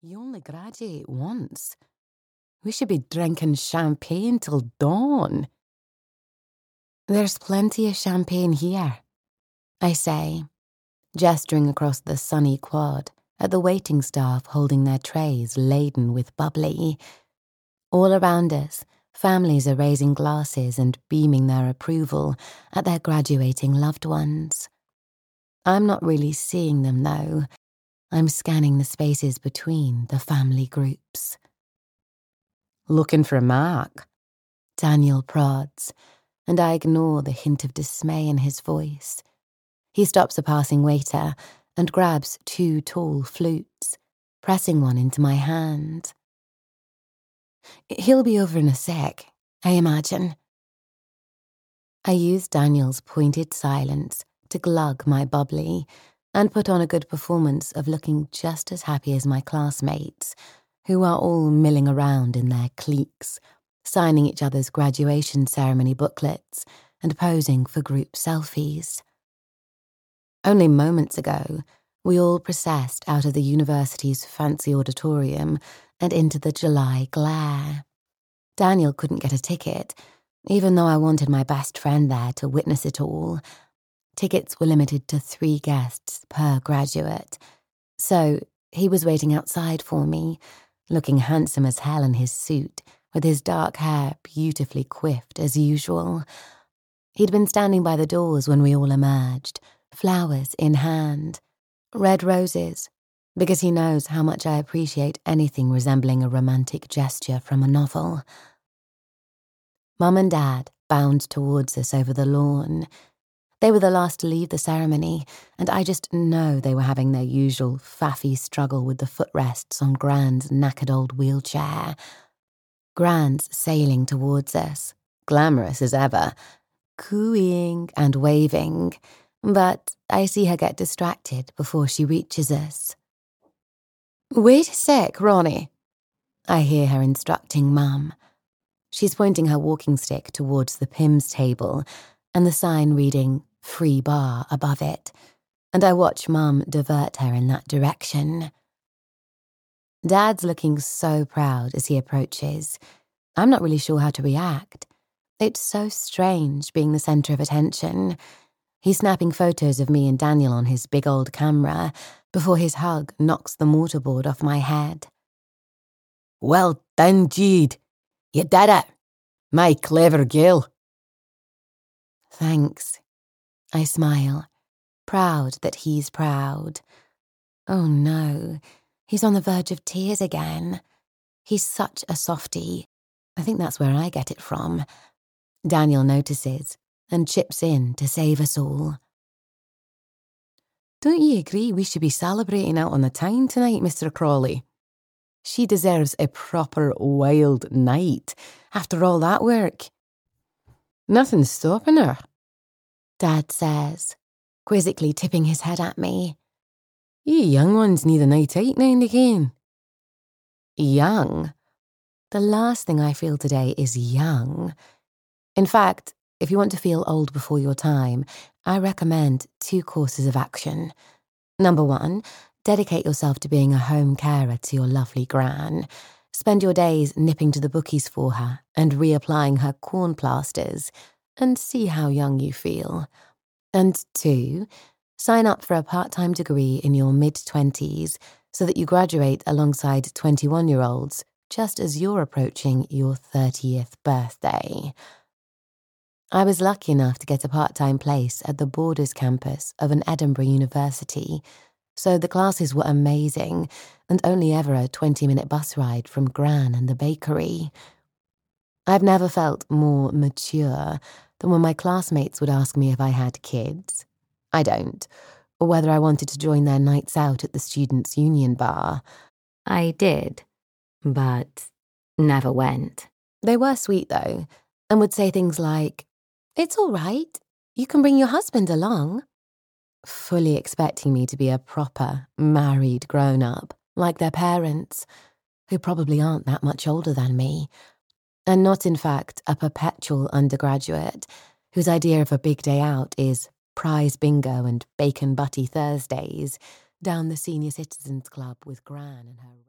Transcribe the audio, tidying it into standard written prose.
You only graduate once. We should be drinking champagne till dawn. There's plenty of champagne here, I say, gesturing across the sunny quad at the waiting staff holding their trays laden with bubbly. All around us, families are raising glasses and beaming their approval at their graduating loved ones. I'm not really seeing them, though. I'm scanning the spaces between the family groups. Looking for Mark? Daniel prods, and I ignore the hint of dismay in his voice. He stops a passing waiter and grabs 2 tall flutes, pressing one into my hand. He'll be over in a sec, I imagine. I use Daniel's pointed silence to glug my bubbly and put on a good performance of looking just as happy as my classmates, who are all milling around in their cliques, signing each other's graduation ceremony booklets and posing for group selfies. Only moments ago, we all processed out of the university's fancy auditorium and into the July glare. Daniel couldn't get a ticket, even though I wanted my best friend there to witness it all. Tickets were limited to 3 guests per graduate, so he was waiting outside for me, looking handsome as hell in his suit, with his dark hair beautifully coiffed as usual. He'd been standing by the doors when we all emerged, flowers in hand, red roses, because he knows how much I appreciate anything resembling a romantic gesture from a novel. Mum and Dad bound towards us over the lawn. They were the last to leave the ceremony, and I just know they were having their usual faffy struggle with the footrests on Gran's knackered old wheelchair. Gran's sailing towards us, glamorous as ever, cooing and waving, but I see her get distracted before she reaches us. "Wait a sec, Ronnie," I hear her instructing Mum. She's pointing her walking stick towards the Pimm's table and the sign reading "Free Bar" above it, and I watch Mum divert her in that direction. Dad's looking so proud as he approaches. I'm not really sure how to react. It's so strange being the centre of attention. He's snapping photos of me and Daniel on his big old camera before his hug knocks the mortarboard off my head. "Well done, Jude. You did it. My clever girl." Thanks. I smile, proud that he's proud. Oh no, he's on the verge of tears again. He's such a softie. I think that's where I get it from. Daniel notices and chips in to save us all. "Don't you agree we should be celebrating out on the town tonight, Mr. Crawley? She deserves a proper wild night after all that work." "Nothing's stopping her," Dad says, quizzically tipping his head at me. "You young ones need a night out now and again." Young? The last thing I feel today is young. In fact, if you want to feel old before your time, I recommend 2 courses of action. Number 1, dedicate yourself to being a home carer to your lovely Gran. Spend your days nipping to the bookies for her and reapplying her corn plasters, and see how young you feel. And 2, sign up for a part-time degree in your mid-20s so that you graduate alongside 21-year-olds just as you're approaching your 30th birthday. I was lucky enough to get a part-time place at the Borders campus of an Edinburgh university, so the classes were amazing and only ever a 20-minute bus ride from Gran and the bakery. I've never felt more mature than when my classmates would ask me if I had kids. I don't. Or whether I wanted to join their nights out at the Students' Union bar. I did, but never went. They were sweet, though, and would say things like, "It's all right. You can bring your husband along," fully expecting me to be a proper, married grown-up, like their parents, who probably aren't that much older than me, and not, in fact, a perpetual undergraduate whose idea of a big day out is prize bingo and bacon butty Thursdays down the Senior Citizens Club with Gran and her...